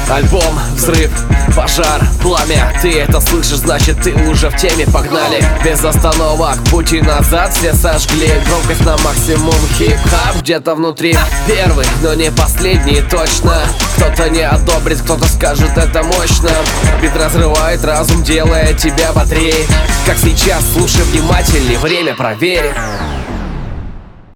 Альбом, взрыв, пожар, пламя. Ты это слышишь, значит ты уже в теме. Погнали, без остановок, пути назад все сожгли. Громкость на максимум, хип-хап где-то внутри. Первый, но не последний, точно. Кто-то не одобрит, кто-то скажет это мощно. Бит разрывает разум, делая тебя бодрее. Как сейчас, слушай внимательней, время проверь.